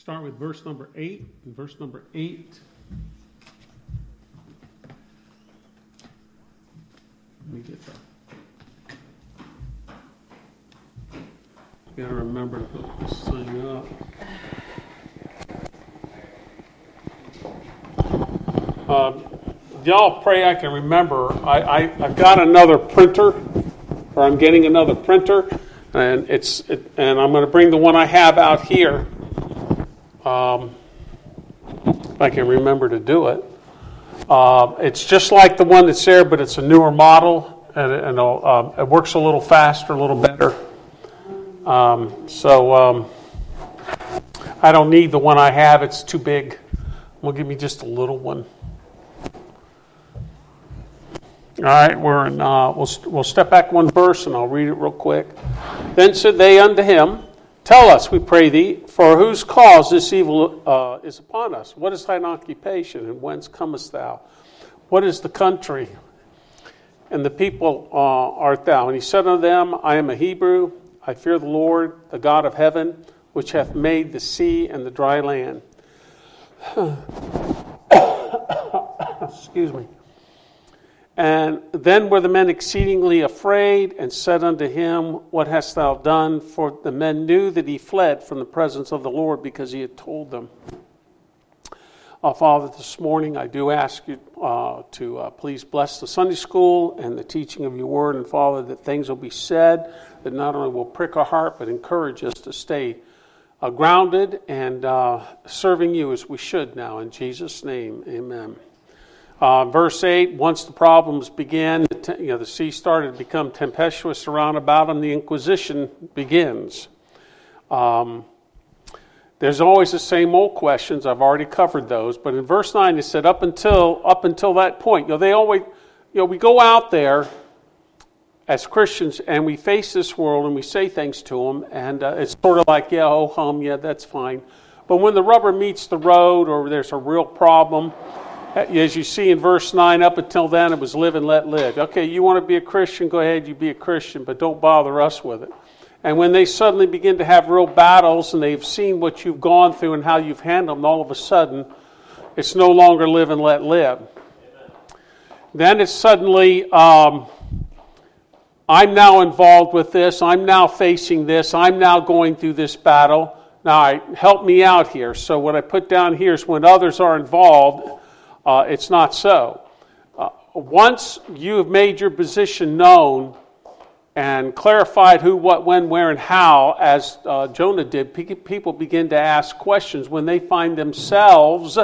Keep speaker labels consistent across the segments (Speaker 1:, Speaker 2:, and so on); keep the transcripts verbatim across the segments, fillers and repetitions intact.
Speaker 1: start with verse number eight. And verse number eight. Let me get that. Gotta remember to put this thing up. Um, y'all pray I can remember. I, I, I've got another printer, or I'm getting another printer, and it's it, and I'm going to bring the one I have out here. Um, if I can remember to do it. Uh, it's just like the one that's there, but it's a newer model, and, and uh, it works a little faster, a little better. Um, so um, I don't need the one I have; it's too big. Well, give me just a little one. All right, we're in, uh, we'll we'll step back one verse, and I'll read it real quick. Then said they unto him, "Tell us, we pray thee, for whose cause this evil uh, is upon us? What is thine occupation, and whence comest thou? What is the country, and the people uh, art thou?" And he said unto them, "I am a Hebrew. I fear the Lord, the God of heaven, which hath made the sea and the dry land." Excuse me. And then were the men exceedingly afraid, and said unto him, "What hast thou done?" For the men knew that he fled from the presence of the Lord, because he had told them. Uh, Father, this morning I do ask you uh, to uh, please bless the Sunday school and the teaching of your word, and Father, that things will be said that not only will prick our heart, but encourage us to stay uh, grounded and uh, serving you as we should now. In Jesus' name, amen. Uh, verse eight, once the problems began, you know, the sea started to become tempestuous around about them, the Inquisition begins. Um, there's always the same old questions. I've already covered those. But in verse nine, it said, up until up until that point, you know, they always, you know, we go out there as Christians and we face this world and we say things to them, and uh, it's sort of like, yeah, oh hum, yeah, that's fine. But when the rubber meets the road, or there's a real problem, as you see in verse nine, up until then it was live and let live. Okay, you want to be a Christian, go ahead, you be a Christian, but don't bother us with it. And when they suddenly begin to have real battles and they've seen what you've gone through and how you've handled them, all of a sudden, it's no longer live and let live. Amen. Then it's suddenly, um, I'm now involved with this, I'm now facing this, I'm now going through this battle. Now, help me out here. So what I put down here is when others are involved, uh, it's not so. Uh, once you have made your position known and clarified who, what, when, where, and how, as uh, Jonah did, people begin to ask questions when they find themselves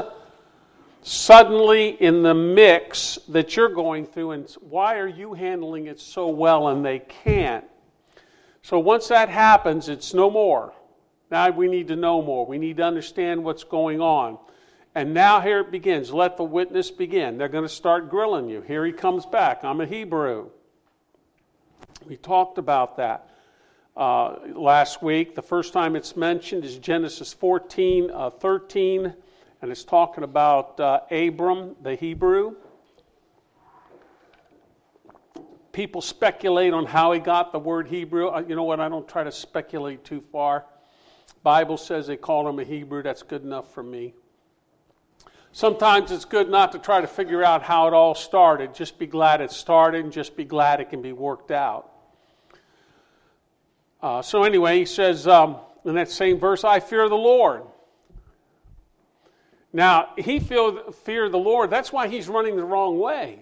Speaker 1: suddenly in the mix that you're going through, and why are you handling it so well and they can't? So once that happens, it's no more. Now we need to know more. We need to understand what's going on. And now here it begins. Let the witness begin. They're going to start grilling you. Here he comes back. I'm a Hebrew. We talked about that uh, last week. The first time it's mentioned is Genesis fourteen, uh, thirteen, and it's talking about uh, Abram, the Hebrew. People speculate on how he got the word Hebrew. Uh, you know what? I don't try to speculate too far. Bible says they called him a Hebrew. That's good enough for me. Sometimes it's good not to try to figure out how it all started. Just be glad it started, and just be glad it can be worked out. Uh, so anyway, he says um, in that same verse, I fear the Lord. Now, he feel, feared the Lord. That's why he's running the wrong way.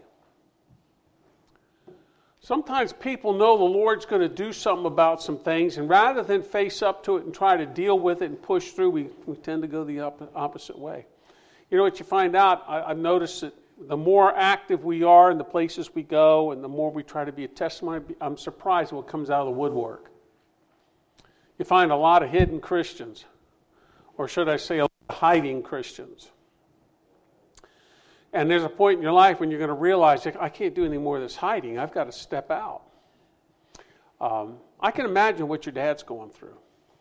Speaker 1: Sometimes people know the Lord's going to do something about some things, and rather than face up to it and try to deal with it and push through, we, we tend to go the op- opposite way. You know what you find out? I, I've noticed that the more active we are in the places we go and the more we try to be a testimony, I'm surprised what comes out of the woodwork. You find a lot of hidden Christians, or should I say a lot of hiding Christians. And there's a point in your life when you're going to realize, I can't do any more of this hiding. I've got to step out. Um, I can imagine what your dad's going through.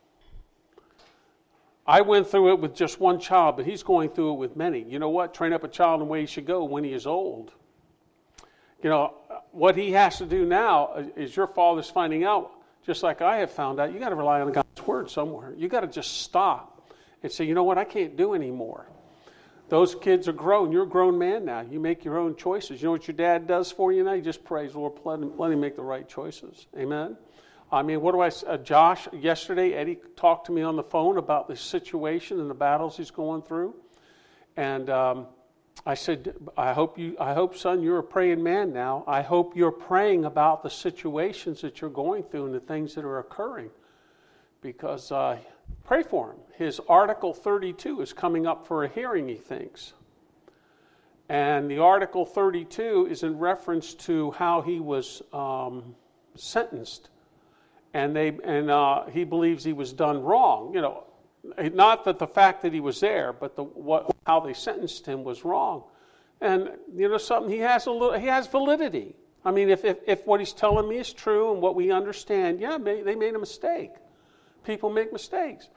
Speaker 1: I went through it with just one child, but he's going through it with many. You know what? Train up a child in the way he should go when he is old. You know, what he has to do now is your father's finding out, just like I have found out, you got to rely on God's word somewhere. You got to just stop and say, you know what, I can't do anymore. Those kids are grown. You're a grown man now. You make your own choices. You know what your dad does for you now? He just prays, Lord, let him, let him make the right choices. Amen? I mean, what do I uh, Josh, yesterday, Eddie talked to me on the phone about the situation and the battles he's going through. And um, I said, I hope, you, I hope, son, you're a praying man now. I hope you're praying about the situations that you're going through and the things that are occurring. Because uh, pray for him. His Article thirty-two is coming up for a hearing, he thinks. And the Article thirty-two is in reference to how he was um, sentenced. And they and uh, he believes he was done wrong. You know, not that the fact that he was there, but the what how they sentenced him was wrong. And you know something, he has a little, he has validity. I mean, if if, if what he's telling me is true and what we understand, yeah, they made a mistake. People make mistakes.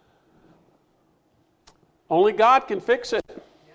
Speaker 1: Only God can fix it.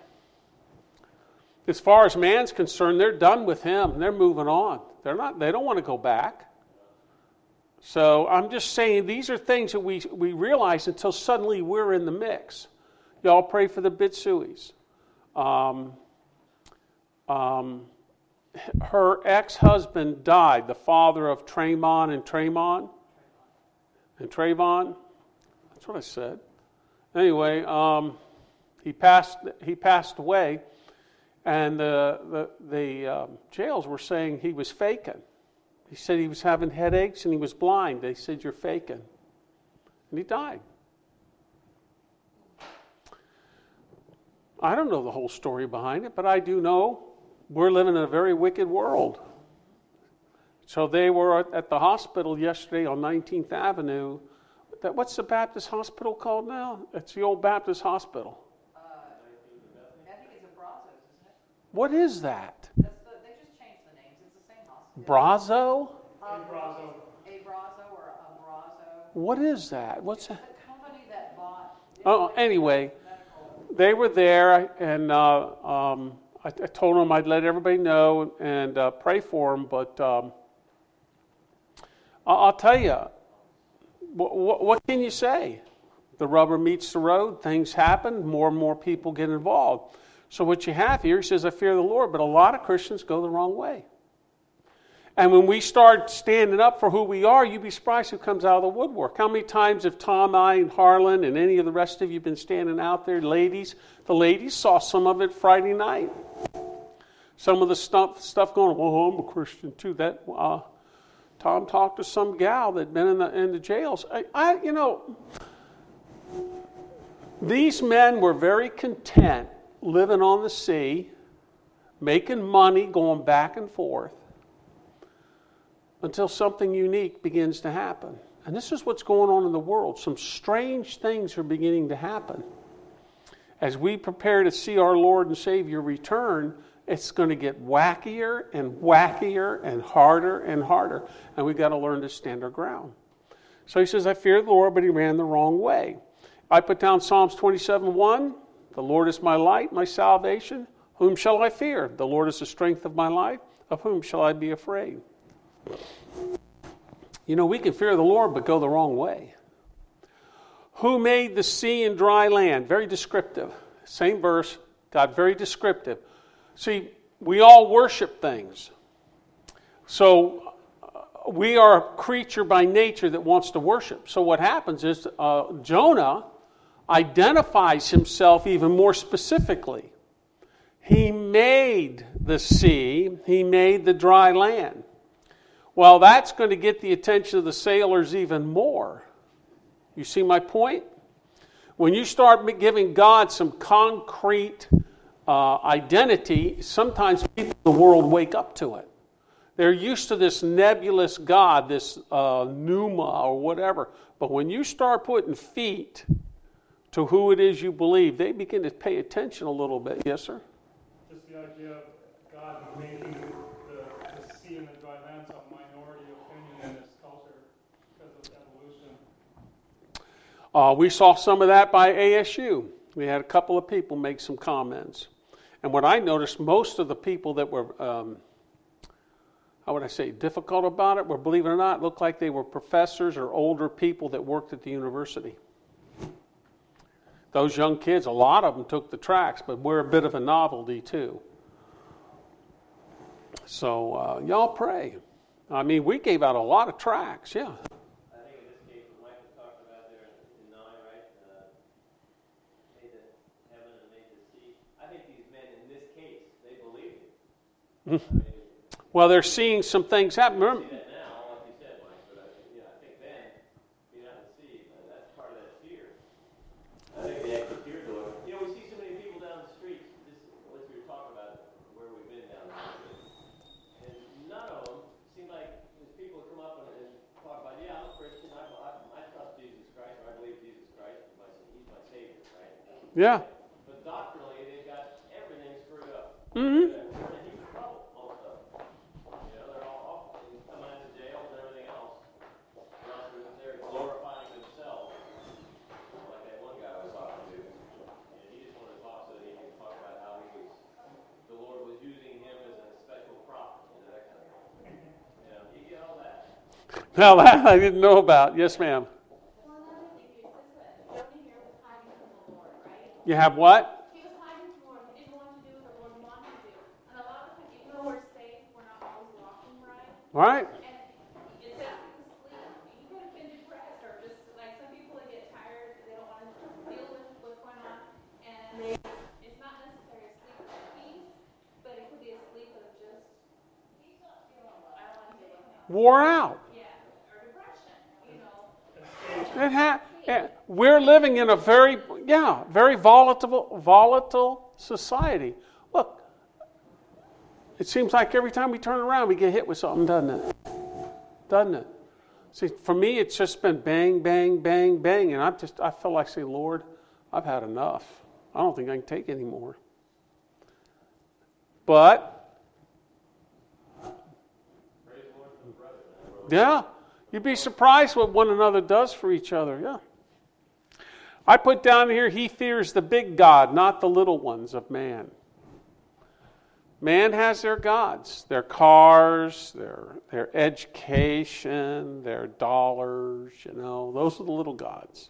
Speaker 1: As far as man's concerned, they're done with him. They're moving on. They're not. They don't want to go back. So I'm just saying these are things that we we realize until suddenly we're in the mix. Y'all pray for the Bitsuis. Um, um, her ex-husband died, the father of Tremon and Tremon. And Trayvon, that's what I said. Anyway, um, he passed. He passed away, and the the, the um, jails were saying he was faking. He said he was having headaches and he was blind. They said you're faking, and he died. I don't know the whole story behind it, but I do know we're living in a very wicked world. So they were at the hospital yesterday on nineteenth Avenue. That, what's the Baptist hospital called now? It's the old Baptist hospital.
Speaker 2: Uh, I think it's a Brazos, isn't it?
Speaker 1: What is that?
Speaker 2: That's the, they just changed the names. It's the same hospital.
Speaker 1: Brazo?
Speaker 2: Um, a Brazo. A Brazo or a Brazo.
Speaker 1: What is that? What's
Speaker 2: it's
Speaker 1: that?
Speaker 2: the company that bought...
Speaker 1: Oh, anyway, they were there, and uh, um, I, I told them I'd let everybody know and uh, pray for them, but... Um, I'll tell you, what, what can you say? The rubber meets the road, things happen, more and more people get involved. So what you have here, he says, I fear the Lord, but a lot of Christians go the wrong way. And when we start standing up for who we are, you'd be surprised who comes out of the woodwork. How many times have Tom, I, and Harlan, and any of the rest of you been standing out there, ladies? The ladies saw some of it Friday night. Some of the stuff, stuff going, well, I'm a Christian too. That... Uh, Tom talked to some gal that'd been in the in the jails. I, I, you know, these men were very content living on the sea, making money, going back and forth, until something unique begins to happen. And this is what's going on in the world. Some strange things are beginning to happen. As we prepare to see our Lord and Savior return, it's going to get wackier and wackier and harder and harder. And we've got to learn to stand our ground. So he says, I fear the Lord, but he ran the wrong way. I put down Psalms twenty-seven one. The Lord is my light, my salvation. Whom shall I fear? The Lord is the strength of my life. Of whom shall I be afraid? You know, we can fear the Lord, but go the wrong way. Who made the sea and dry land? Very descriptive. Same verse, God very descriptive. See, we all worship things. So uh, we are a creature by nature that wants to worship. So what happens is uh, Jonah identifies himself even more specifically. He made the sea. He made the dry land. Well, that's going to get the attention of the sailors even more. You see my point? When you start giving God some concrete uh, identity, sometimes people in the world wake up to it. They're used to this nebulous God, this uh, pneuma or whatever. But when you start putting feet to who it is you believe, they begin to pay attention a little bit. Yes, sir?
Speaker 3: Just the idea of God making the, the sea and the dry land some minority opinion in this culture because of evolution.
Speaker 1: Uh, we saw some of that by A S U. We had a couple of people make some comments. And what I noticed, most of the people that were, um, how would I say, difficult about it, were, believe it or not, looked like they were professors or older people that worked at the university. those young kids, a lot of them took the tracts, but we're a bit of a novelty too. So uh, y'all pray. I mean, we gave out a lot of tracts, yeah.
Speaker 4: I think in this case, what Mike was talking about there in nine, right? Uh, made the heaven and made the sea. I think these men in this case, they believed it. I mean,
Speaker 1: Well, they're seeing some things happen.
Speaker 4: we
Speaker 1: Remember,
Speaker 4: see that now, like you said, Mike, but I think, yeah, I think then, being out at sea, uh, that's part of that fear. I think they actually feared the Lord. You know, we see so many people down the streets, this, as we were talking about where we've been down there, and none of them seem like there's people that come up and, and talk about, yeah, I'm a Christian, I, I, I trust Jesus Christ, or I believe Jesus Christ, is my, he's my Savior, right?
Speaker 1: yeah.
Speaker 4: But doctrinally, they've got everything screwed up.
Speaker 1: Mm-hmm.
Speaker 4: They're in huge trouble, most of them. You know, they're all off, coming out of jail and everything else. They're, not- they're glorifying themselves. Like that one guy I was talking to, and he just wanted to talk so that he could talk about how he was, the Lord was using him as a special prophet, you know, that kind of thing. You know, you get all that.
Speaker 1: Well, that I didn't know about. Yes, ma'am.
Speaker 2: Well, another thing is, is that Jonah here was hiding from the Lord, right?
Speaker 1: You have what?
Speaker 2: He was hiding from the Lord. He didn't want to do what the Lord wanted to do. And a lot of times, even though we're saved, we're not always walking right.
Speaker 1: Right?
Speaker 2: And it says to sleep. You could have been depressed, or just like some people, they get tired, they don't want to deal with what's going on, and they, it's not necessarily a sleep of peace, but it could be a sleep of just, I don't want to say it.
Speaker 1: Wore out.
Speaker 2: Yeah, or depression, you know.
Speaker 1: It ha- eh, we're living in a very, yeah, very volatile, volatile society. Look, it seems like every time we turn around, we get hit with something, doesn't it? Doesn't it? See, for me, it's just been bang, bang, bang, bang, and I'm just, I feel like saying, Lord, I've had enough. I don't think I can take any more. But, yeah, you'd be surprised what one another does for each other, yeah. I put down here, he fears the big God, not the little ones of man. Man has their gods, their cars, their their education, their dollars, you know, those are the little gods.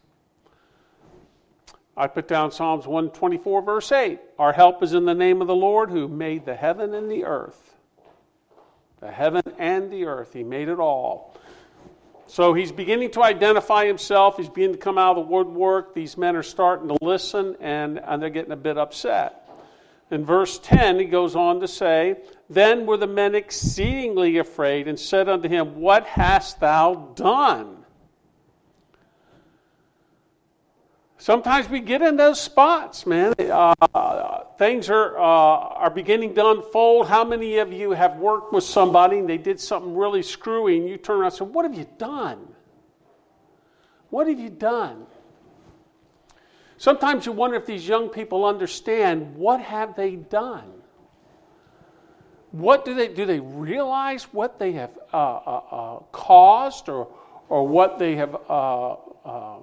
Speaker 1: I put down Psalms one twenty-four, verse eight. Our help is in the name of the Lord who made the heaven and the earth. The heaven and the earth, he made it all. So he's beginning to identify himself. He's beginning to come out of the woodwork. These men are starting to listen, and, and they're getting a bit upset. In verse ten, he goes on to say, Then were the men exceedingly afraid, and said unto him, What hast thou done? Sometimes we get in those spots, man. Uh, things are uh, are beginning to unfold. How many of you have worked with somebody and they did something really screwy, and you turn around and say, What have you done? What have you done? Sometimes you wonder if these young people understand, what have they done? What do they do? They realize what they have uh, uh, uh, caused, or or what they have uh, uh,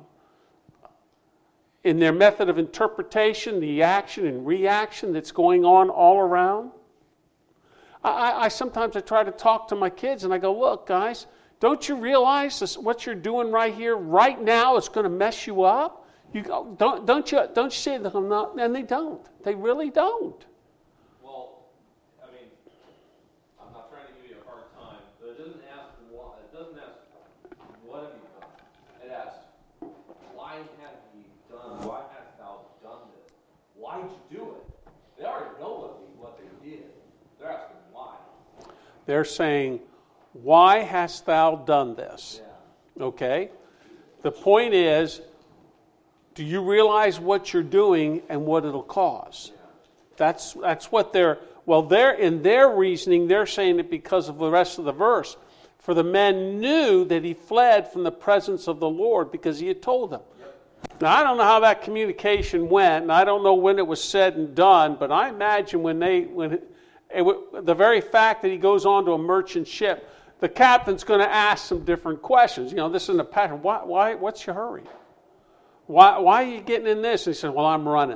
Speaker 1: in their method of interpretation, the action and reaction that's going on all around? I, I, I sometimes I try to talk to my kids and I go, look, guys, don't you realize this, what you're doing right here, right now, is going to mess you up? You go, don't don't you don't you say that I'm not? And they don't. They really don't.
Speaker 5: Well, I mean, I'm not trying to give you a hard time, but it doesn't ask what. It doesn't ask what have you done. It asks why have you done? Why hast thou done this? Why'd you do it? They already know what they what they did. They're asking why.
Speaker 1: They're saying, why hast thou done this?
Speaker 5: Yeah.
Speaker 1: Okay? The point is, do you realize what you're doing and what it'll cause?
Speaker 5: Yeah.
Speaker 1: That's that's what they're, well, they're in their reasoning, they're saying it because of the rest of the verse. For the men knew that he fled from the presence of the Lord because he had told them. Yep. Now, I don't know how that communication went, and I don't know when it was said and done, but I imagine when they, when it, it, the very fact that he goes on to a merchant ship, the captain's going to ask some different questions. You know, this isn't a pattern. Why, why, what's your hurry? Why, why are you getting in this? And he said, well, I'm running.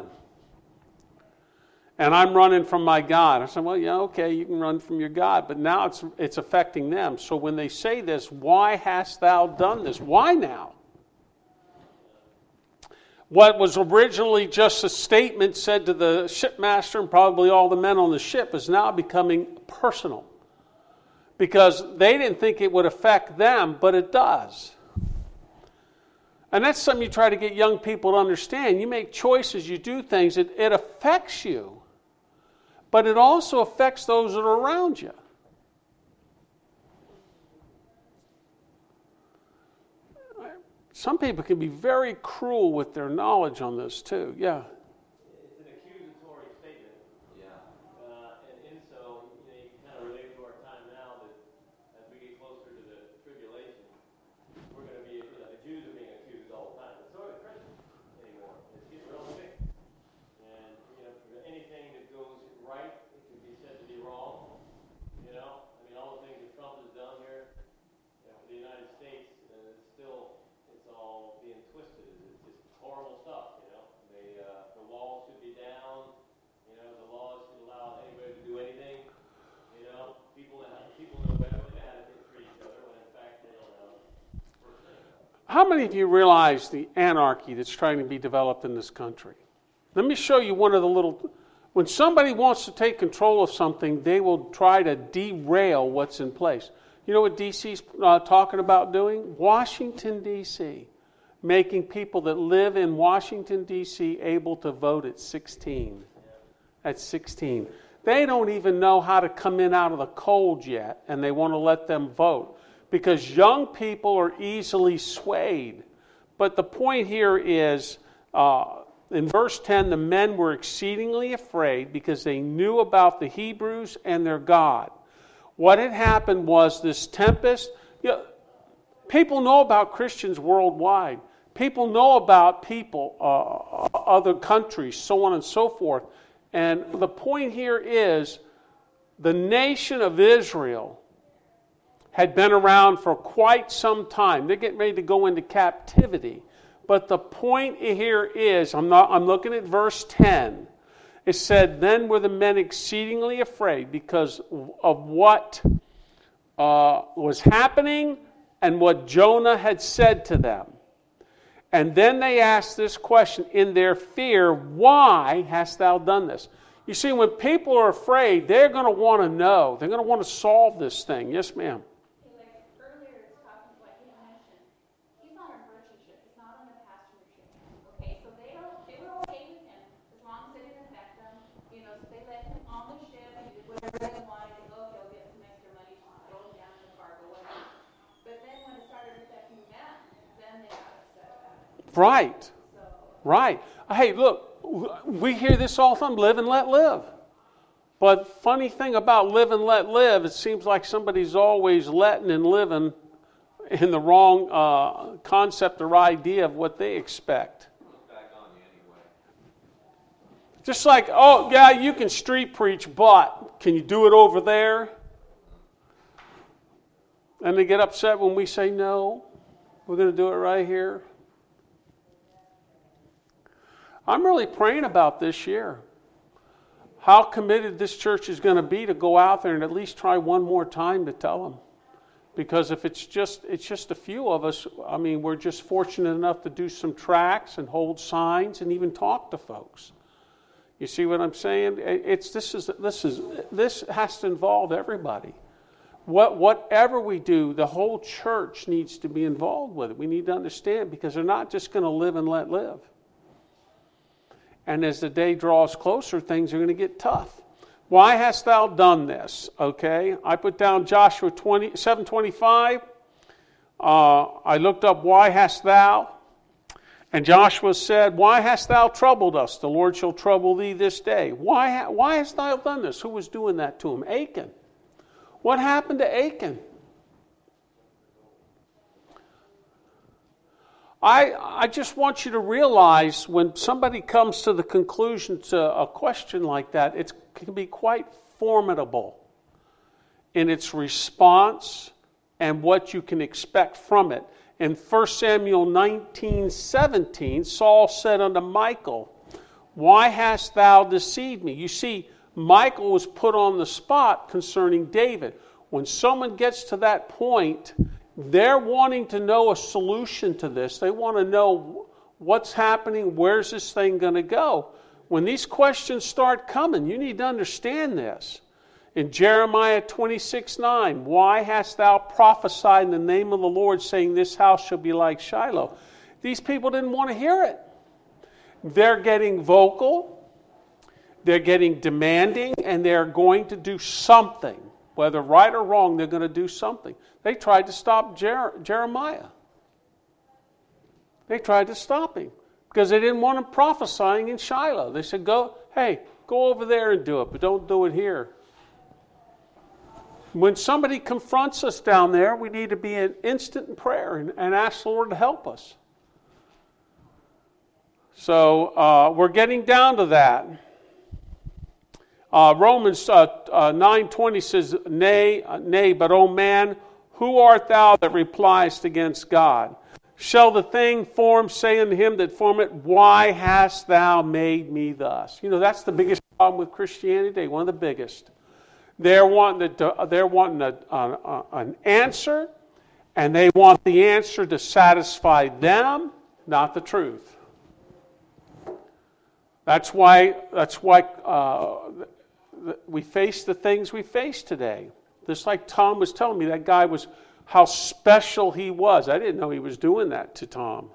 Speaker 1: And I'm running from my God. I said, well, yeah, okay, you can run from your God. But now it's it's affecting them. So when they say this, why hast thou done this? Why now? What was originally just a statement said to the shipmaster and probably all the men on the ship is now becoming personal. Because they didn't think it would affect them, but it does. And that's something you try to get young people to understand. You make choices, you do things, it, it affects you. But it also affects those that are around you. Some people can be very cruel with their knowledge on this too. Yeah.
Speaker 4: It's an accusatory statement.
Speaker 5: Yeah.
Speaker 4: Uh, and, and so, you know, you can kind of relate to our time now that as we get closer to the tribulation, we're going to be, you know, the Jews are being accused all the time. But so are the Christians anymore. It's getting real big. And, you know, for anything that goes right, it can be said to be wrong. You know, I mean, all the things that Trump has done here, you know, for the United States, uh, it's still, it's all being twisted. It's just horrible stuff, you know. They, uh, the wall should be down. You know, the laws should allow anybody to do anything. You know, people that people know better than that for each other when in fact they don't know. First thing.
Speaker 1: How many of you realize the anarchy that's trying to be developed in this country? Let me show you one of the little... When somebody wants to take control of something, they will try to derail what's in place. You know what D C's uh, talking about doing? Washington, D C Making people that live in Washington, D C able to vote at sixteen. At sixteen. They don't even know how to come in out of the cold yet, and they want to let them vote. Because young people are easily swayed. But the point here is, uh, in verse ten, the men were exceedingly afraid because they knew about the Hebrews and their God. What had happened was this tempest. You know, people know about Christians worldwide. People know about people, uh, other countries, so on and so forth. And the point here is the nation of Israel had been around for quite some time. They're getting ready to go into captivity. But the point here is, I'm not. I'm looking at verse ten. It said, then were the men exceedingly afraid because of what uh, was happening and what Jonah had said to them. And then they asked this question in their fear, why hast thou done this? You see, when people are afraid, they're going to want to know. They're going to want to solve this thing. Yes, ma'am.
Speaker 2: Like earlier, it's talking like he mentioned, he's not on a merchant ship. He's not on a passenger ship. Okay, so they are they were okay with him as long as it didn't affect them. You know, so they let him on the ship and did whatever they wanted. They go, he'll get some extra money, throw him down in the cargo, whatever. But then when it started affecting them, then they got upset about it.
Speaker 1: Right.
Speaker 2: So
Speaker 1: Right. Hey, look, we hear this all the time, live and let live. But funny thing about live and let live, it seems like somebody's always letting and living in the wrong uh, concept or idea of what they expect.
Speaker 5: Back on you anyway.
Speaker 1: Just like, oh, yeah, you can street preach, but can you do it over there? And they get upset when we say, no, we're going to do it right here. I'm really praying about this year. How committed this church is going to be to go out there and at least try one more time to tell them. Because if it's just it's just a few of us, I mean, we're just fortunate enough to do some tracts and hold signs and even talk to folks. You see what I'm saying? It's this is this is this has to involve everybody. What whatever we do, the whole church needs to be involved with it. We need to understand because they're not just going to live and let live. And as the day draws closer, things are going to get tough. Why hast thou done this? Okay, I put down Joshua seven twenty-five. Uh, I looked up, why hast thou? And Joshua said, why hast thou troubled us? The Lord shall trouble thee this day. Why, why hast thou done this? Who was doing that to him? Achan. What happened to Achan? I, I just want you to realize when somebody comes to the conclusion to a question like that, it can be quite formidable in its response and what you can expect from it. In First Samuel nineteen seventeen, Saul said unto Michal, why hast thou deceived me? You see, Michal was put on the spot concerning David. When someone gets to that point, they're wanting to know a solution to this. They want to know What's happening? Where's this thing going to go? When these questions start coming, you need to understand this. In Jeremiah twenty-six nine, why hast thou prophesied in the name of the Lord, saying, this house shall be like Shiloh? These people didn't want to hear it. They're getting vocal, they're getting demanding, and they're going to do something. Whether right or wrong, they're going to do something. They tried to stop Jer- Jeremiah. They tried to stop him because they didn't want him prophesying in Shiloh. They said, "Go, hey, go over there and do it, but don't do it here." When somebody confronts us down there, we need to be in instant in prayer and, and ask the Lord to help us. So uh, we're getting down to that. Uh, Romans uh, uh, nine twenty says, Nay, uh, nay, but O man, who art thou that repliest against God? Shall the thing formed say unto him that formed it, why hast thou made me thus? You know, that's the biggest problem with Christianity today, one of the biggest. They're wanting, to, they're wanting a, a, an answer, and they want the answer to satisfy them, not the truth. That's why, that's why uh, we face the things we face today. Just like Tom was telling me, that guy was, how special he was. I didn't know he was doing that to Tom.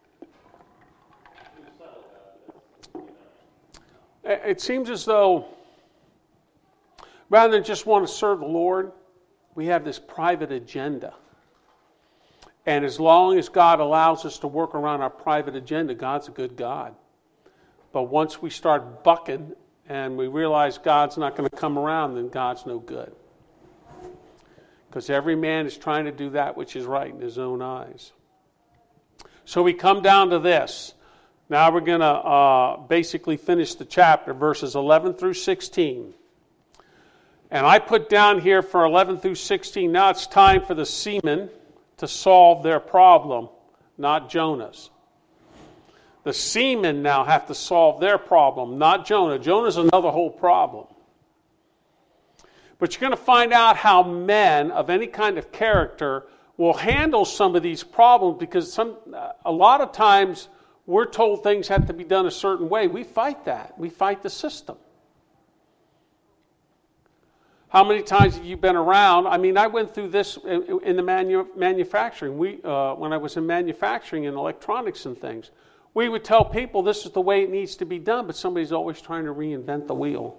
Speaker 1: It seems as though, rather than just want to serve the Lord, we have this private agenda. And as long as God allows us to work around our private agenda, God's a good God. But once we start bucking and we realize God's not going to come around, then God's no good. Because every man is trying to do that which is right in his own eyes. So we come down to this. Now we're going to uh, basically finish the chapter, verses eleven through sixteen. And I put down here for eleven through sixteen, now it's time for the seamen to solve their problem, not Jonah's. The seamen now have to solve their problem, not Jonah. Jonah's another whole problem. But you're going to find out how men of any kind of character will handle some of these problems, because some, a lot of times we're told things have to be done a certain way. We fight that. We fight the system. How many times have you been around? I mean, I went through this in the manu- manufacturing. We, uh, when I was in manufacturing and electronics and things, we would tell people this is the way it needs to be done, but somebody's always trying to reinvent the wheel.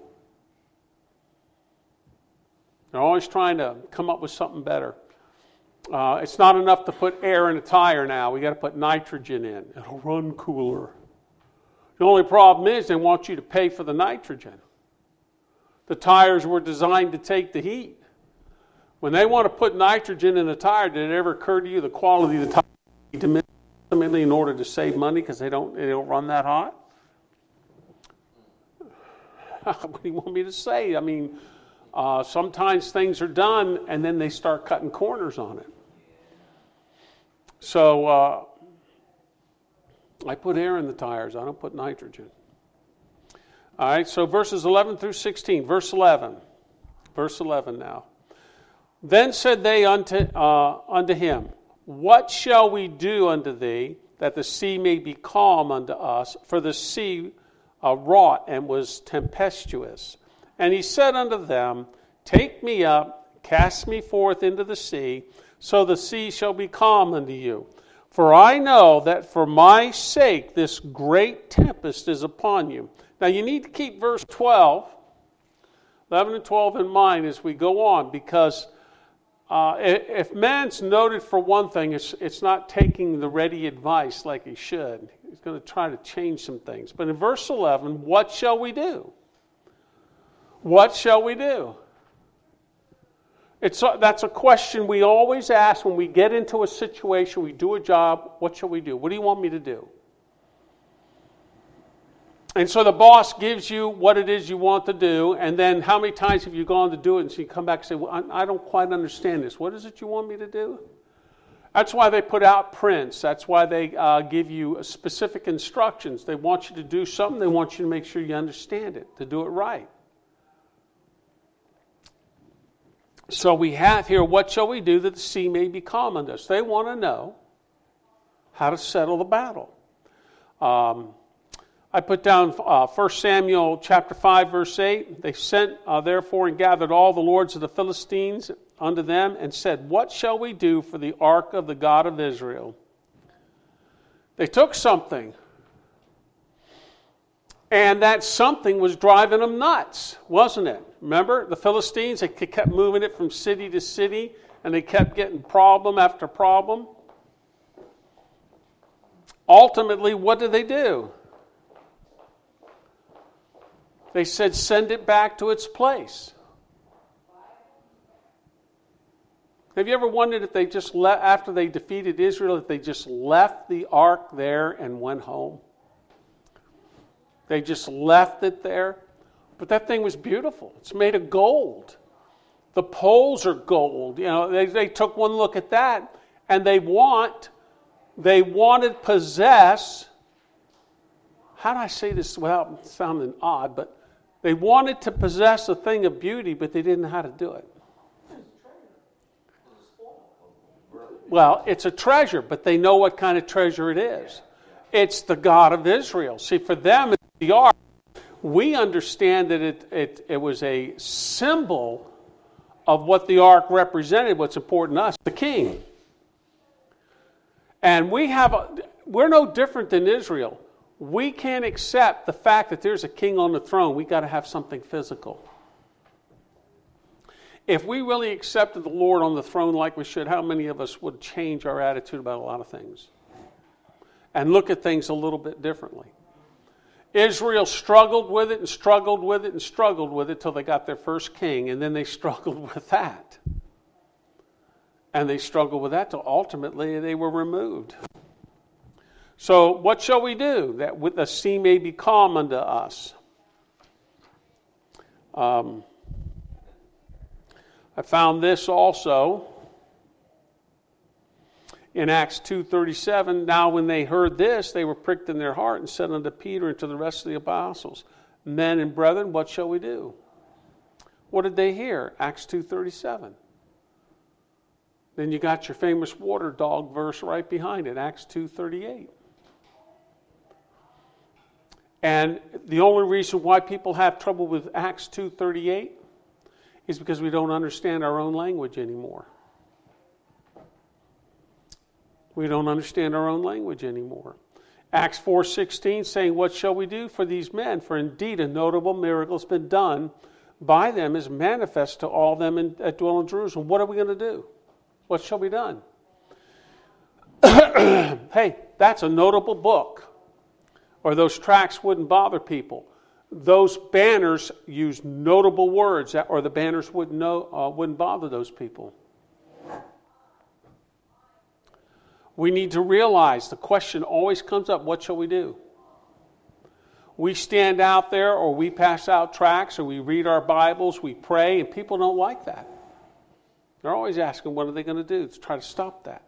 Speaker 1: They're always trying to come up with something better. Uh, it's not enough to put air in a tire now. We got to put nitrogen in. It'll run cooler. The only problem is they want you to pay for the nitrogen. The tires were designed to take the heat. When they want to put nitrogen in a tire, did it ever occur to you the quality of the tire diminishes ultimately in order to save money because they don't they don't run that hot? What do you want me to say? I mean, uh, sometimes things are done and then they start cutting corners on it. So uh, I put air in the tires. I don't put nitrogen. All right, so verses eleven through sixteen. Verse eleven. Verse eleven now. Then said they unto, uh, unto him, What shall we do unto thee, that the sea may be calm unto us? For the sea uh, wrought and was tempestuous. And he said unto them, Take me up, cast me forth into the sea, so the sea shall be calm unto you. For I know that for my sake this great tempest is upon you. Now you need to keep verse twelve, eleven and twelve in mind as we go on, because uh, if man's noted for one thing, it's, it's not taking the ready advice like he should. He's going to try to change some things. But in verse eleven, what shall we do? What shall we do? It's a, that's a question we always ask when we get into a situation, we do a job, what shall we do? What do you want me to do? And so the boss gives you what it is you want to do, and then how many times have you gone to do it, and so you come back and say, well, I, I don't quite understand this. What is it you want me to do? That's why they put out prints. That's why they uh, give you specific instructions. They want you to do something. They want you to make sure you understand it, to do it right. So we have here, what shall we do that the sea may be calm unto us? They want to know how to settle the battle. Um, I put down uh, First Samuel chapter five, verse eight. They sent, uh, therefore, and gathered all the lords of the Philistines unto them, and said, what shall we do for the ark of the God of Israel? They took something. And that something was driving them nuts, wasn't it? Remember, the Philistines, they kept moving it from city to city, and they kept getting problem after problem. Ultimately, what did they do? They said, send it back to its place. Have you ever wondered if they just left, after they defeated Israel, if they just left the ark there and went home? They just left it there. But that thing was beautiful. It's made of gold. The poles are gold. You know, they, they took one look at that, and they want, they wanted possess. How do I say this without sounding odd? But they wanted to possess a thing of beauty, but they didn't know how to do it. Well, it's a treasure, but they know what kind of treasure it is. It's the God of Israel. See, for them, it's the ark. We understand that it, it, it was a symbol of what the ark represented, what's important to us, the king. And we have a, we're no different than Israel. We can't accept the fact that there's a king on the throne. We've got to have something physical. If we really accepted the Lord on the throne like we should, how many of us would change our attitude about a lot of things and look at things a little bit differently? Israel struggled with it and struggled with it and struggled with it till they got their first king, and then they struggled with that. And they struggled with that till ultimately they were removed. So what shall we do that with the sea may be calm unto us? Um, I found this also in Acts two thirty-seven. Now when they heard this, they were pricked in their heart and said unto Peter and to the rest of the apostles, men and brethren, what shall we do? What did they hear? Acts two thirty-seven. Then you got your famous water dog verse right behind it, Acts two thirty-eight. And the only reason why people have trouble with Acts two thirty-eight is because we don't understand our own language anymore. We don't understand our own language anymore. Acts four sixteen saying, what shall we do for these men? For indeed a notable miracle has been done by them, is manifest to all them in, that dwell in Jerusalem. What are we going to do? What shall be done? Hey, that's a notable book. Or those tracts wouldn't bother people. Those banners use notable words, or the banners wouldn't, know, uh, wouldn't bother those people. We need to realize the question always comes up, what shall we do? We stand out there, or we pass out tracts, or we read our Bibles, we pray, and people don't like that. They're always asking, what are they going to do to try to stop that?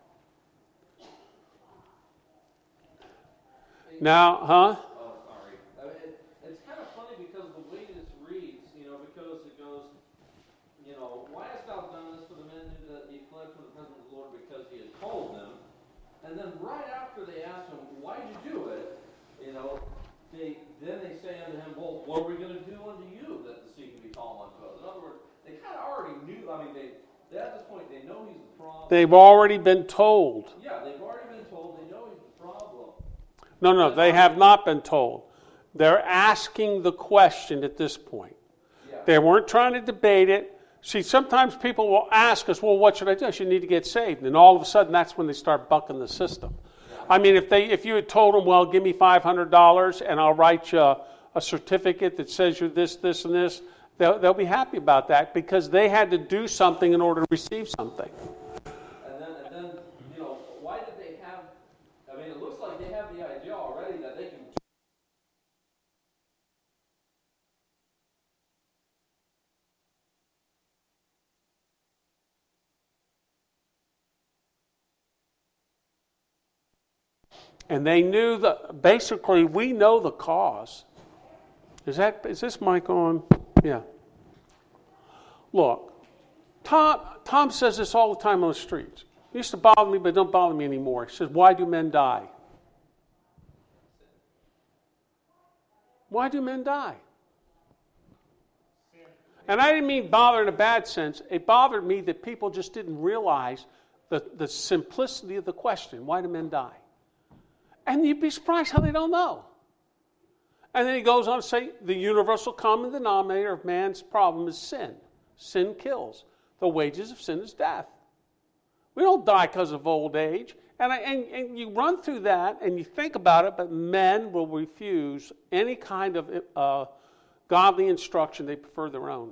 Speaker 1: Now, huh?
Speaker 5: Oh, sorry. I mean, it, it's kind of funny because the way this reads, you know, because it goes, you know, why hast thou done this for the men that he fled from the presence of the Lord because he had told them? And then right after they asked him, why did you do it? You know, they then they say unto him, well, what are we going to do unto you that the sea can be calm unto us? In other words, they kind of already knew. I mean, they, they at this point they know he's the problem.
Speaker 1: They've already been told.
Speaker 5: Yeah, they've already been told. They know he's the problem.
Speaker 1: No, no, they have not been told. They're asking the question at this point.
Speaker 5: Yeah.
Speaker 1: They weren't trying to debate it. See, sometimes people will ask us, well, what should I do? I should need to get saved. And all of a sudden, that's when they start bucking the system. I mean, if they, if you had told them, well, give me five hundred dollars and I'll write you a, a certificate that says you're this, this, and this, they'll, they'll be happy about that because they had to do something in order to receive something.
Speaker 5: And then, and then, you know, why did they have, I mean, it looks like they have the idea already that they can
Speaker 1: And they knew that, basically, we know the cause. Is that, is this mic on? Yeah. Look, Tom, Tom says this all the time on the streets. It used to bother me, but it don't bother me anymore. He says, why do men die? Why do men die? And I didn't mean bother in a bad sense. It bothered me that people just didn't realize the, the simplicity of the question, why do men die? And you'd be surprised how they don't know. And then he goes on to say, the universal common denominator of man's problem is sin. Sin kills. The wages of sin is death. We don't die because of old age. And, I, and, and you run through that and you think about it, but men will refuse any kind of uh, godly instruction. They prefer their own.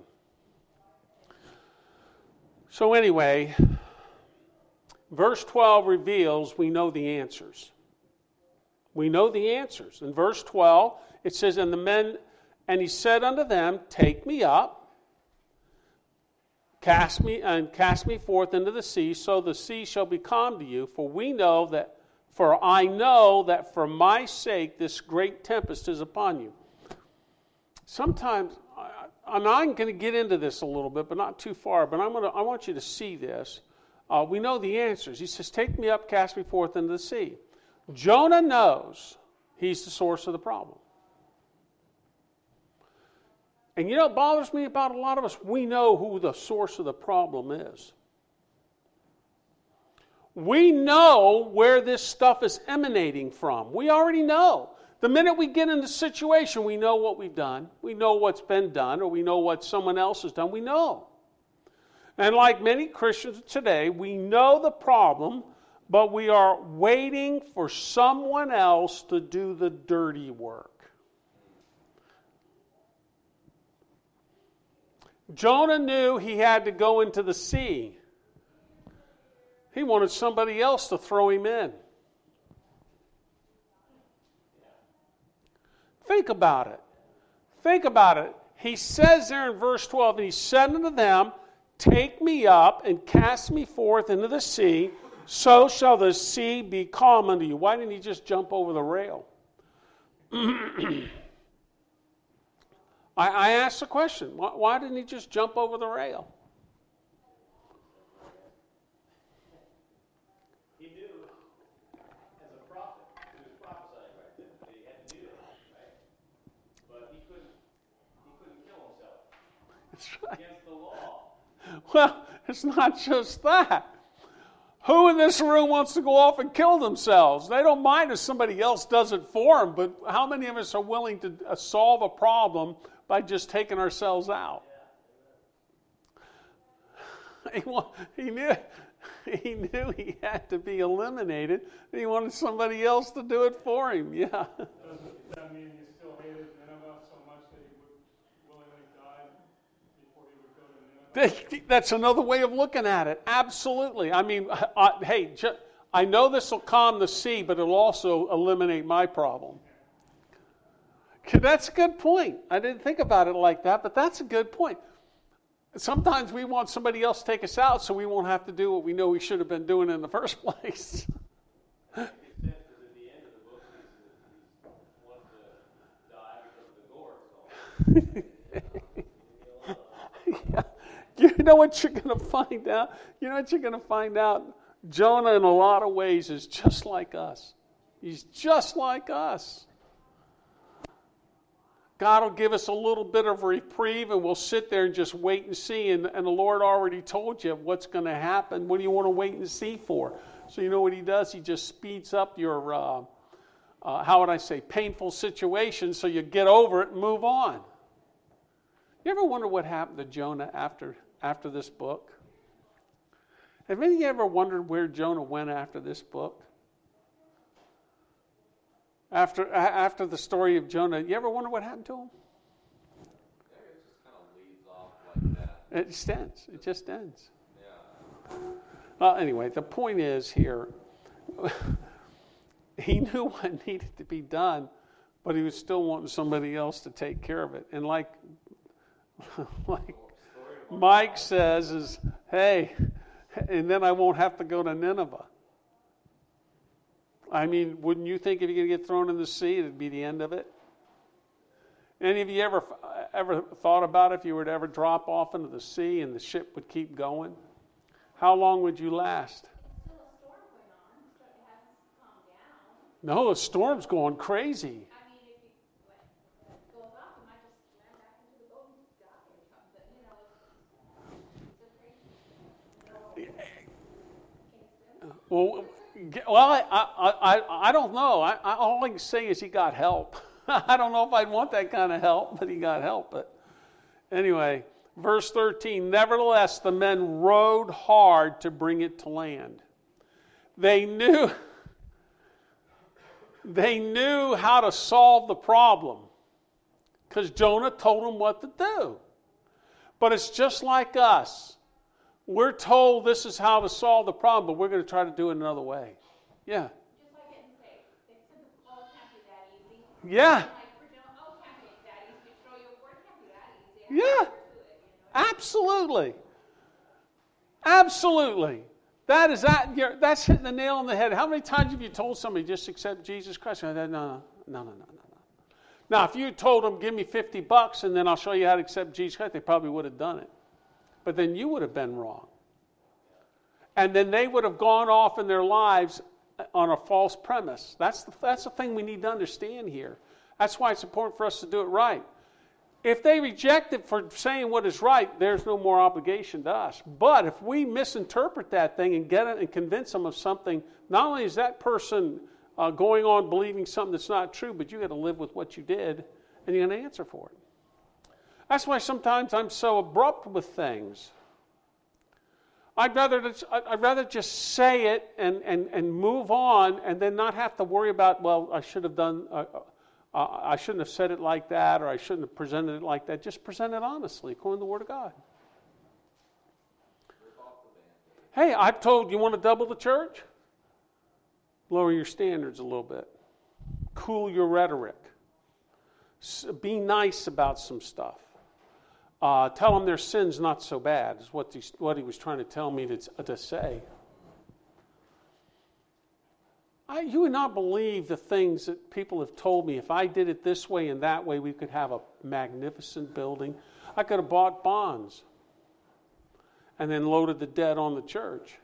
Speaker 1: So anyway, verse twelve reveals we know the answers. We know the answers. In verse twelve, it says, And the men, and he said unto them, Take me up, cast me, and cast me forth into the sea, so the sea shall be calm to you. For we know that, for I know that for my sake this great tempest is upon you. Sometimes, and I'm going to get into this a little bit, but not too far. But I'm going to, I want you to see this. Uh, we know the answers. He says, Take me up, cast me forth into the sea. Jonah knows he's the source of the problem. And you know what bothers me about a lot of us? We know who the source of the problem is. We know where this stuff is emanating from. We already know. The minute we get in the situation, we know what we've done. We know what's been done, or we know what someone else has done. We know. And like many Christians today, we know the problem, but we are waiting for someone else to do the dirty work. Jonah knew he had to go into the sea. He wanted somebody else to throw him in. Think about it. Think about it. He says there in verse twelve, And he said unto them, Take me up and cast me forth into the sea, so shall the sea be calm unto you. Why didn't he just jump over the rail? I, I asked the question, why, why didn't he just jump over the rail?
Speaker 4: He knew, as a prophet, he was prophesying right then, that he had to do that, right? But he couldn't, he couldn't kill himself.
Speaker 1: That's right.
Speaker 4: Against the law.
Speaker 1: Well, it's not just that. Who in this room wants to go off and kill themselves? They don't mind if somebody else does it for them, but how many of us are willing to uh, solve a problem by just taking ourselves out? He, wa- he knew he knew he had to be eliminated. He wanted somebody else to do it for him. Yeah.
Speaker 3: Doesn't that mean he still hated Nineveh so much that he would willingly die before he would go to Nineveh?
Speaker 1: That's another way of looking at it. Absolutely. I mean, I, hey, ju- I know this will calm the sea, but it'll also eliminate my problem. Okay, that's a good point. I didn't think about it like that, but that's a good point. Sometimes we want somebody else to take us out so we won't have to do what we know we should have been doing in the first place.
Speaker 4: It says that at the end of the book, he wants to die because of the gore. So.
Speaker 1: Yeah. You know what you're going to find out? You know what you're going to find out? Jonah, in a lot of ways, is just like us. He's just like us. God will give us a little bit of reprieve, and we'll sit there and just wait and see. And, and the Lord already told you what's going to happen. What do you want to wait and see for? So you know what he does? He just speeds up your, uh, uh, how would I say, painful situation so you get over it and move on. You ever wonder what happened to Jonah after after this book? Have any of you ever wondered where Jonah went after this book? After after the story of Jonah, you ever wonder what happened to him?
Speaker 5: It just kind of leads off like that.
Speaker 1: It just ends. It just ends.
Speaker 5: Yeah.
Speaker 1: Well, anyway, the point is here, he knew what needed to be done, but he was still wanting somebody else to take care of it. And like, like Mike says, is, hey, and then I won't have to go to Nineveh. I mean, wouldn't you think if you're going to get thrown in the sea, it'd be the end of it? Any of you ever ever thought about if you were to ever drop off into the sea and the ship would keep going? How long would you last?
Speaker 2: Until a storm went on, so it hasn't calmed down.
Speaker 1: No, the storm's going crazy.
Speaker 2: I mean, if you like, go
Speaker 1: Well, well, I, I, I, I don't know. I, I, all I can say is he got help. I don't know if I'd want that kind of help, but he got help. But anyway, verse thirteen, nevertheless, the men rowed hard to bring it to land. They knew, they knew how to solve the problem because Jonah told them what to do. But it's just like us. We're told this is how to solve the problem, but we're going to try to do it another way. Yeah.
Speaker 2: Just like getting saved. They said, oh, it can't be that easy.
Speaker 1: Yeah.
Speaker 2: Like for Jonah, oh, it can't be that easy. You throw your word, it can't be that easy.
Speaker 1: Yeah.
Speaker 2: I have to do it, you know?
Speaker 1: Absolutely. Absolutely. That is that. You're, that's hitting the nail on the head. How many times have you told somebody just accept Jesus Christ? No, no, no, no, no, no, no. Now, if you told them, give me fifty bucks and then I'll show you how to accept Jesus Christ, they probably would have done it. But then you would have been wrong. And then they would have gone off in their lives on a false premise. That's the, that's the thing we need to understand here. That's why it's important for us to do it right. If they reject it for saying what is right, there's no more obligation to us. But if we misinterpret that thing and get it and convince them of something, not only is that person uh, going on believing something that's not true, but you got to live with what you did, and you're going to answer for it. That's why sometimes I'm so abrupt with things. I'd rather I'd rather just say it and, and, and move on, and then not have to worry about, well, I should have done, uh, uh, I shouldn't have said it like that, or I shouldn't have presented it like that. Just present it honestly, according to the Word of God. Hey, I've told you want to double the church? Lower your standards a little bit. Cool your rhetoric. Be nice about some stuff. Uh, tell them their sin's not so bad, is what he, what he was trying to tell me to, to say. I, you would not believe the things that people have told me. If I did it this way and that way, we could have a magnificent building. I could have bought bonds and then loaded the debt on the church.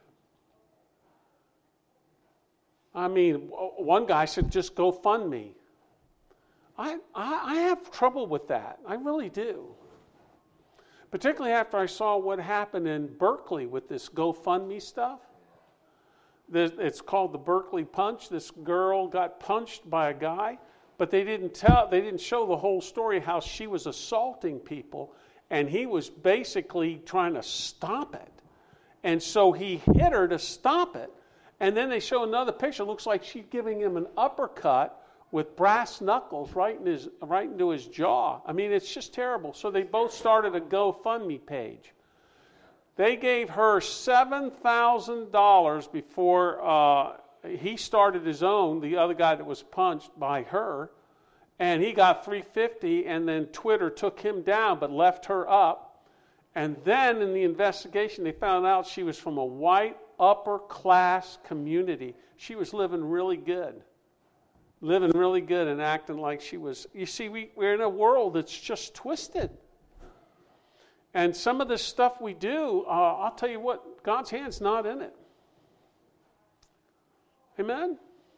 Speaker 1: I mean, one guy said, just go fund me. I, I, I have trouble with that. I really do. Particularly after I saw what happened in Berkeley with this GoFundMe stuff. It's called the Berkeley Punch. This girl got punched by a guy, but they didn't tell, they didn't show the whole story how she was assaulting people, and he was basically trying to stop it. And so he hit her to stop it. And then they show another picture. It looks like she's giving him an uppercut with brass knuckles right in his right into his jaw. I mean, it's just terrible. So they both started a GoFundMe page. They gave her seven thousand dollars before uh, he started his own, the other guy that was punched by her, and he got three hundred fifty dollars, and then Twitter took him down but left her up. And then in the investigation, they found out she was from a white upper-class community. She was living really good. Living really good and acting like she was. You see, we, we're in a world that's just twisted. And some of this stuff we do, uh, I'll tell you what, God's hand's not in it. Amen?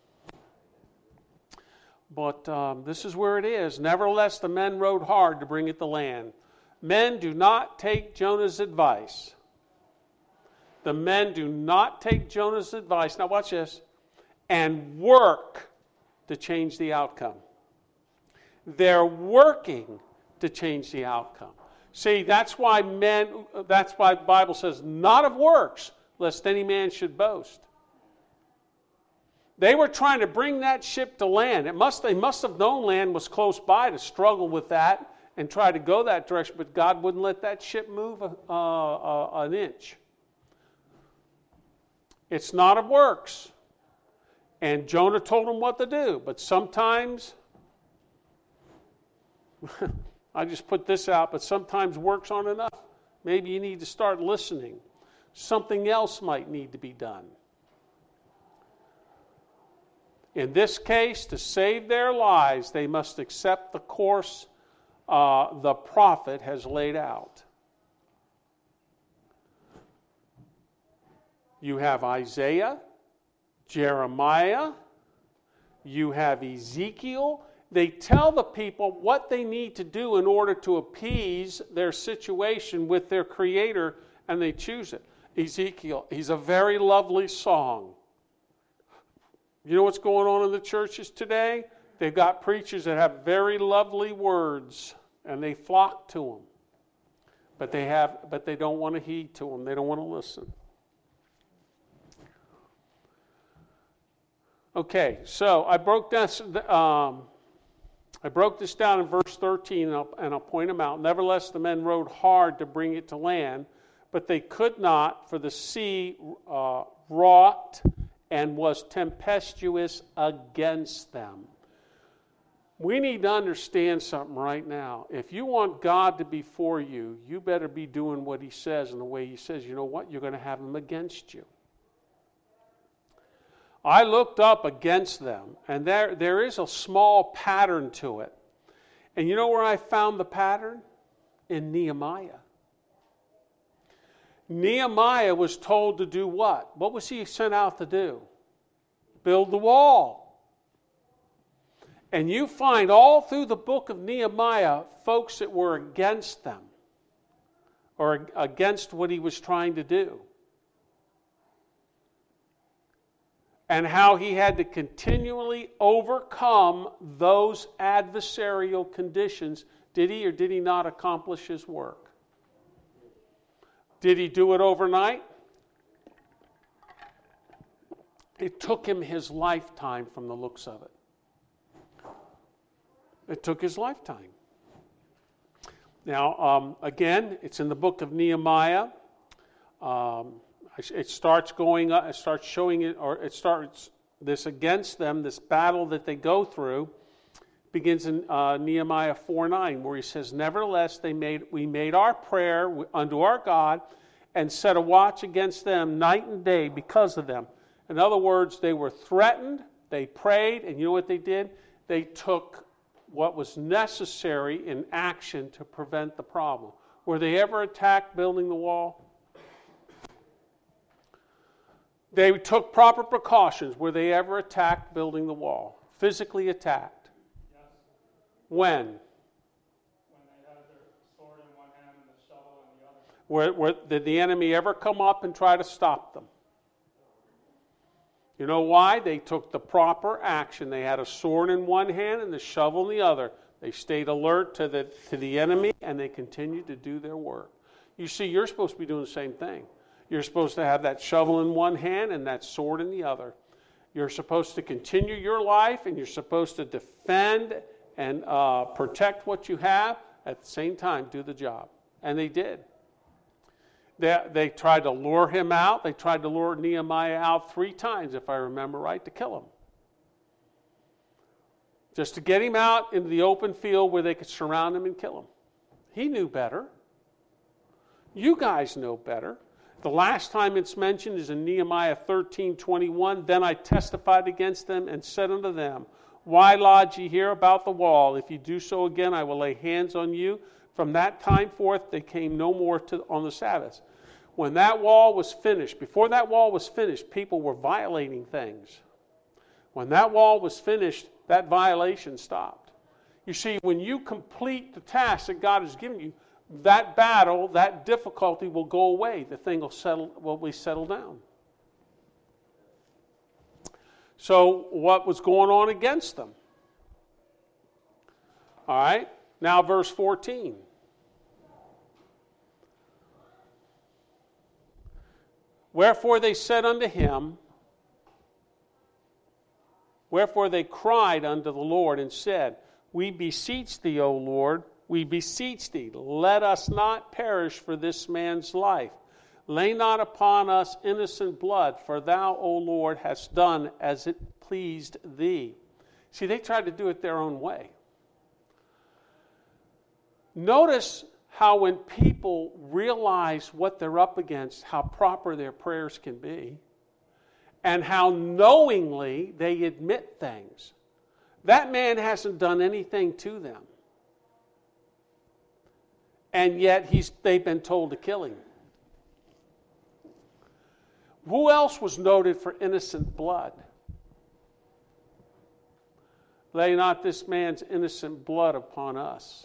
Speaker 1: But um, this is where it is. Nevertheless, the men rowed hard to bring it to land. Men do not take Jonah's advice. The men do not take Jonah's advice. Now watch this. And work to change the outcome. They're working to change the outcome. See, that's why men, that's why the Bible says, not of works, lest any man should boast. They were trying to bring that ship to land. It must, they must have known land was close by to struggle with that and try to go that direction, but God wouldn't let that ship move a, a, a, an inch. It's not of works. And Jonah told them what to do. But sometimes, I just put this out, but sometimes works aren't enough. Maybe you need to start listening. Something else might need to be done. In this case, to save their lives, they must accept the course uh, the prophet has laid out. You have Isaiah, Jeremiah, you have Ezekiel. They tell the people what they need to do in order to appease their situation with their Creator, and they choose it. Ezekiel, he's a very lovely song. You know what's going on in the churches today? They've got preachers that have very lovely words, and they flock to them. But they have, but they don't want to heed to them. They don't want to listen. Okay, so I broke this. Um, I broke this down in verse thirteen, and I'll, and I'll point them out. Nevertheless, the men rowed hard to bring it to land, but they could not, for the sea uh, wrought and was tempestuous against them. We need to understand something right now. If you want God to be for you, you better be doing what he says and the way he says. You know what? You're going to have him against you. I looked up against them, and there, there is a small pattern to it. And you know where I found the pattern? In Nehemiah. Nehemiah was told to do what? What was he sent out to do? Build the wall. And you find all through the book of Nehemiah folks that were against them or against what he was trying to do. And how he had to continually overcome those adversarial conditions. Did he or did he not accomplish his work? Did he do it overnight? It took him his lifetime from the looks of it. It took his lifetime. Now, um, again, it's in the book of Nehemiah. Um, it starts going up, it starts showing it, or it starts this against them, this battle that they go through, begins in uh, Nehemiah four nine, where he says, "Nevertheless, they made we made our prayer unto our God, and set a watch against them night and day because of them." In other words, they were threatened, they prayed, and you know what they did? They took what was necessary in action to prevent the problem. Were they ever attacked building the wall? They took proper precautions. Were they ever attacked building the wall? Physically attacked?
Speaker 3: Yes.
Speaker 1: When?
Speaker 3: When they had their sword in one hand and the shovel in the other.
Speaker 1: Where, where, did the enemy ever come up and try to stop them? You know why? They took the proper action. They had a sword in one hand and the shovel in the other. They stayed alert to the, to the enemy, and they continued to do their work. You see, you're supposed to be doing the same thing. You're supposed to have that shovel in one hand and that sword in the other. You're supposed to continue your life, and you're supposed to defend and uh, protect what you have. At the same time, do the job. And they did. They, they tried to lure him out. They tried to lure Nehemiah out three times, if I remember right, to kill him. Just to get him out into the open field where they could surround him and kill him. He knew better. You guys know better. The last time it's mentioned is in Nehemiah thirteen twenty-one. "Then I testified against them and said unto them, Why lodge ye here about the wall? If ye do so again, I will lay hands on you. From that time forth, they came no more to, on the Sabbath." When that wall was finished, before that wall was finished, people were violating things. When that wall was finished, that violation stopped. You see, when you complete the task that God has given you, that battle, that difficulty will go away. The thing will settle, will be settled down. So, what was going on against them? All right, now verse fourteen. "Wherefore they said unto him, wherefore they cried unto the Lord and said, We beseech thee, O Lord, we beseech thee, let us not perish for this man's life. Lay not upon us innocent blood, for thou, O Lord, hast done as it pleased thee." See, they tried to do it their own way. Notice how when people realize what they're up against, how proper their prayers can be, and how knowingly they admit things. That man hasn't done anything to them. And yet he's, they've been told to kill him. Who else was noted for innocent blood? "Lay not this man's innocent blood upon us."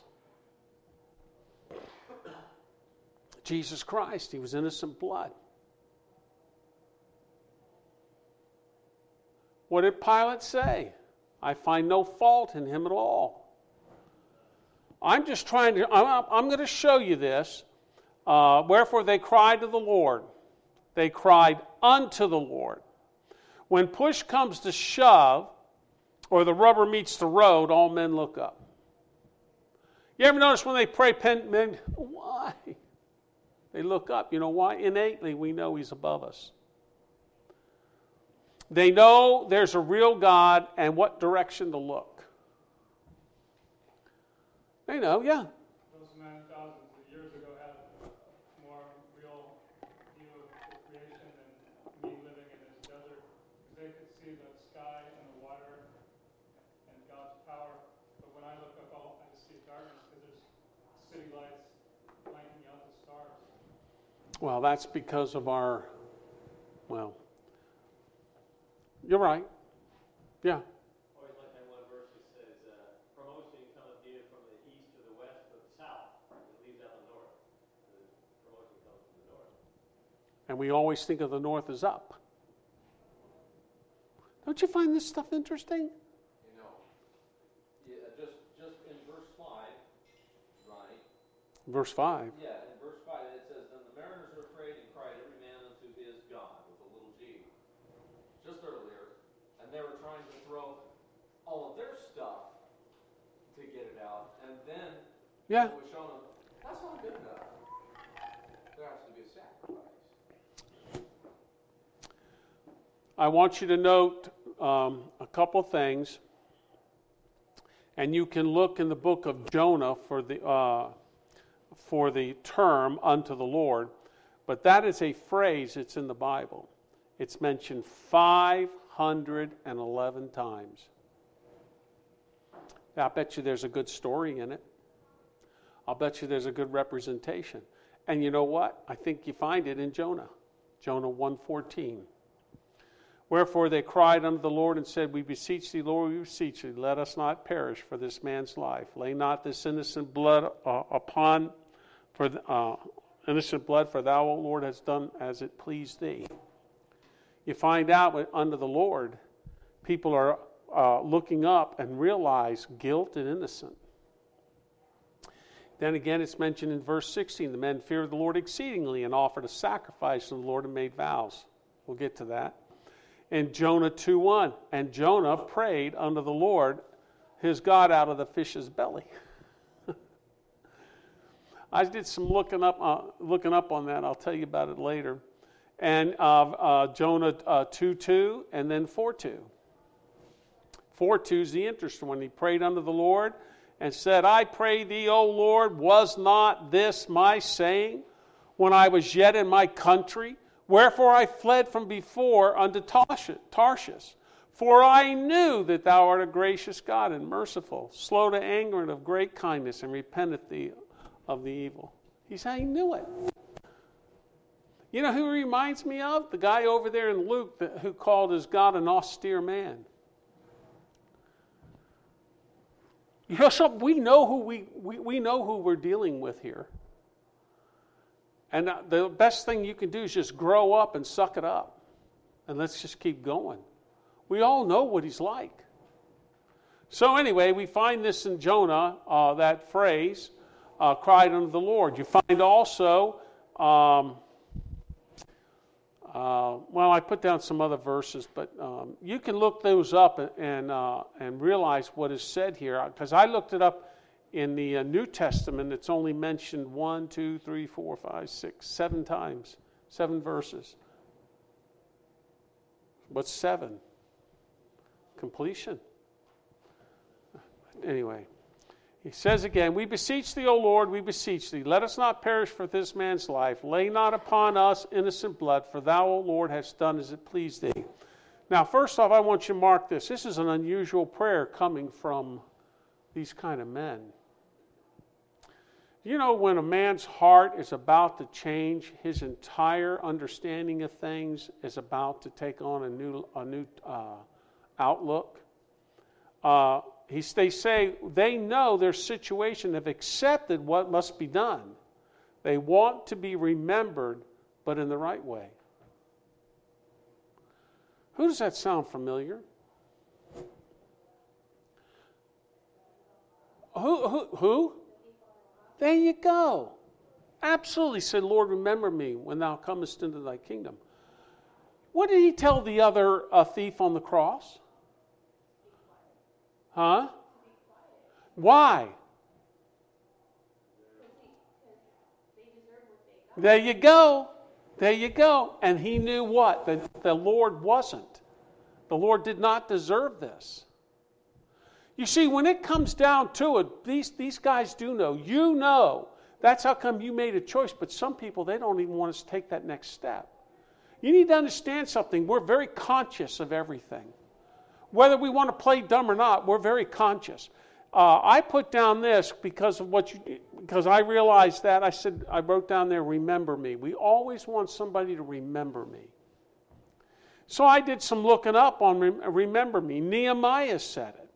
Speaker 1: Jesus Christ, he was innocent blood. What did Pilate say? I find no fault in him at all. I'm just trying to, I'm, I'm going to show you this. Uh, Wherefore they cried to the Lord. They cried unto the Lord. When push comes to shove, or the rubber meets the road, all men look up. You ever notice when they pray, men, why? They look up. You know why? Innately, we know he's above us. They know there's a real God and what direction to look. They know, yeah.
Speaker 3: Those men thousands of years ago had a more real view of the creation than me living in this desert. They could see the sky and the water and God's power. But when I look up, all I just see darkness because there's city lights blanking out the stars.
Speaker 1: Well, that's because of our, well, you're right. Yeah.
Speaker 4: Always like that one verse that says, uh, promotion cometh neither from the east to the west, but the south. It leaves out the north. The promotion comes from the north.
Speaker 1: And we always think of the north as up. Don't you find this stuff interesting?
Speaker 5: You know, yeah, just just in verse five, Ronnie.
Speaker 1: Verse five.
Speaker 5: Yeah, in verse five it says, "Then the mariners were afraid and cried every man unto his God," with a little g. Just earlier, and they were trying to throw all of their stuff to get it out, and then
Speaker 1: Yeah.
Speaker 5: it was shown them, that's not good enough. There has to be a sacrifice.
Speaker 1: I want you to note um, a couple things, and you can look in the book of Jonah for the uh, for the term unto the Lord, but that is a phrase. It's in the Bible. It's mentioned five hundred eleven times. I bet you there's a good story in it. I'll bet you there's a good representation. And you know what? I think you find it in Jonah. Jonah one fourteen. Wherefore they cried unto the Lord and said, We beseech thee, Lord, we beseech thee, let us not perish for this man's life. Lay not this innocent blood uh, upon, for uh, innocent blood, for thou, O Lord, hast done as it pleased thee. You find out that under the Lord, people are uh, looking up and realize guilt and innocent. Then again, it's mentioned in verse sixteen, the men feared the Lord exceedingly and offered a sacrifice to the Lord and made vows. We'll get to that. In Jonah two one, and Jonah prayed unto the Lord, his God, out of the fish's belly. I did some looking up, uh, looking up on that. I'll tell you about it later. And uh, uh, Jonah uh, two two, and then four two. four two is the interesting one. He prayed unto the Lord and said, I pray thee, O Lord, was not this my saying when I was yet in my country? Wherefore I fled from before unto Tarshish. For I knew that thou art a gracious God and merciful, slow to anger and of great kindness, and repenteth thee of the evil. He said, he knew it. You know who he reminds me of? The guy over there in Luke that, who called his God an austere man. You know something? We know who we, we, we know who we're dealing with here. And the best thing you can do is just grow up and suck it up. And let's just keep going. We all know what he's like. So anyway, we find this in Jonah, uh, that phrase, uh, cried unto the Lord. You find also, um, uh, well, I put down some other verses, but um, you can look those up and, and, uh, and realize what is said here. Because I looked it up. In the uh, New Testament, it's only mentioned one, two, three, four, five, six, seven times. Seven verses. What's seven? Completion. Anyway, he says again, We beseech thee, O Lord, we beseech thee. Let us not perish for this man's life. Lay not upon us innocent blood, for thou, O Lord, hast done as it pleased thee. Now, first off, I want you to mark this. This is an unusual prayer coming from these kind of men. You know, when a man's heart is about to change, his entire understanding of things is about to take on a new, a new uh, outlook. Uh, he, they say they know their situation, have accepted what must be done. They want to be remembered, but in the right way. Who does that sound familiar? Who, who, who? There you go. Absolutely said, Lord, remember me when thou comest into thy kingdom. What did he tell the other uh, thief on the cross? Huh? Why? There you go. There you go. And he knew what? That the Lord wasn't. The Lord did not deserve this. You see, when it comes down to it, these, these guys do know. You know. That's how come you made a choice. But some people, they don't even want us to take that next step. You need to understand something. We're very conscious of everything. Whether we want to play dumb or not, we're very conscious. Uh, I put down this because of what you, because I realized that. I said, I wrote down there, remember me. We always want somebody to remember me. So I did some looking up on remember me. Nehemiah said it.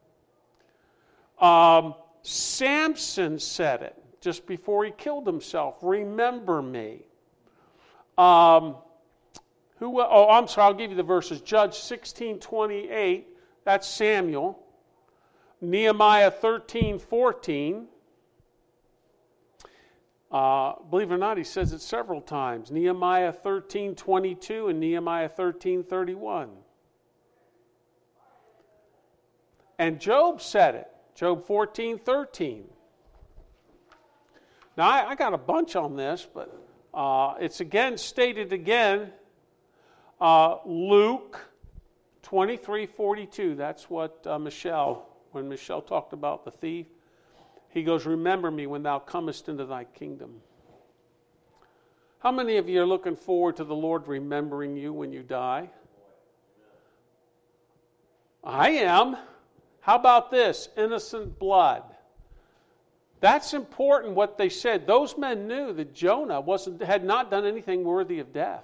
Speaker 1: Um, Samson said it just before he killed himself. Remember me. Um, who? Oh, I'm sorry. I'll give you the verses. Judge sixteen twenty-eight. That's Samuel. Nehemiah thirteen fourteen. Uh, believe it or not, he says it several times. Nehemiah thirteen twenty-two and Nehemiah thirteen thirty-one. And Job said it. Job fourteen thirteen. Now, I, I got a bunch on this, but uh, it's again stated again. Uh, Luke twenty-three forty-two. That's what uh, Michelle, when Michelle talked about the thief, he goes, remember me when thou comest into thy kingdom. How many of you are looking forward to the Lord remembering you when you die? I am. How about this? Innocent blood. That's important what they said. Those men knew that Jonah wasn't, had not done anything worthy of death.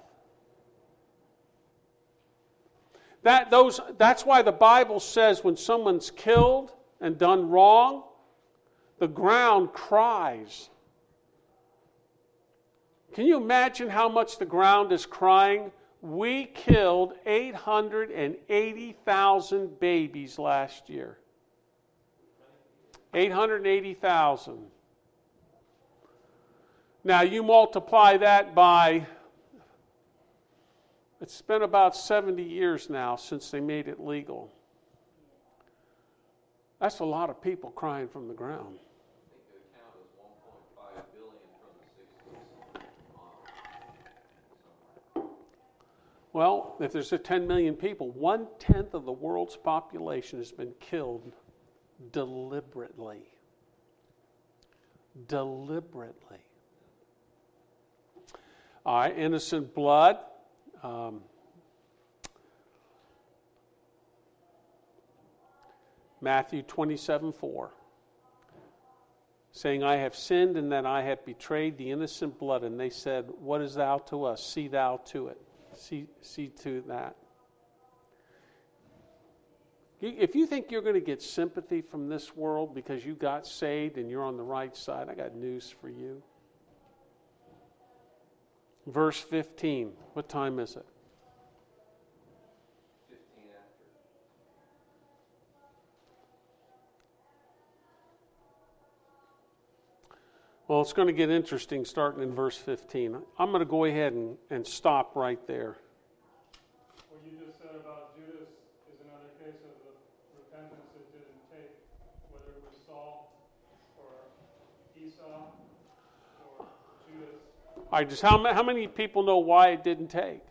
Speaker 1: That, those, that's why the Bible says when someone's killed and done wrong, the ground cries. Can you imagine how much the ground is crying? We killed eight hundred eighty thousand babies last year. eight hundred eighty thousand. Now you multiply that by, it's been about seventy years now since they made it legal. That's a lot of people crying from the ground.
Speaker 5: I think the count is one point five billion from the sixties.
Speaker 1: Well, if there's a ten million people, one-tenth of the world's population has been killed deliberately. Deliberately. All right, innocent blood. Um, Matthew twenty-seven four. Saying, I have sinned and that I have betrayed the innocent blood. And they said, what is thou to us? See thou to it. See, see to that. If you think you're going to get sympathy from this world because you got saved and you're on the right side, I got news for you. Verse fifteen. What time is it?
Speaker 5: fifteen after.
Speaker 1: Well, it's going to get interesting starting in verse fifteen. I'm going to go ahead and, and stop right there.
Speaker 3: What you just said about Judas is another case of the repentance it didn't take, whether it was Saul or Esau or Judas.
Speaker 1: All right, just how, how many people know why it didn't take?